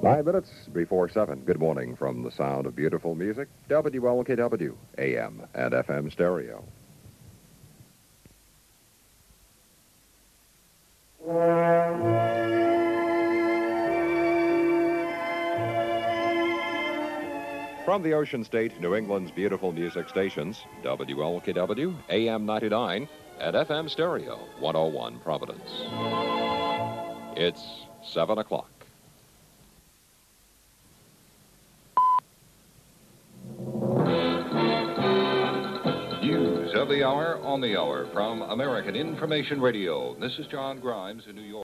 5 minutes before 7. Good morning from the sound of beautiful music, WLKW, AM and FM stereo. From the Ocean State, New England's beautiful music stations, WLKW, AM 99, and FM stereo, 101 Providence. It's 7 o'clock. News of the hour on the hour from American Information Radio. This is John Grimes in New York.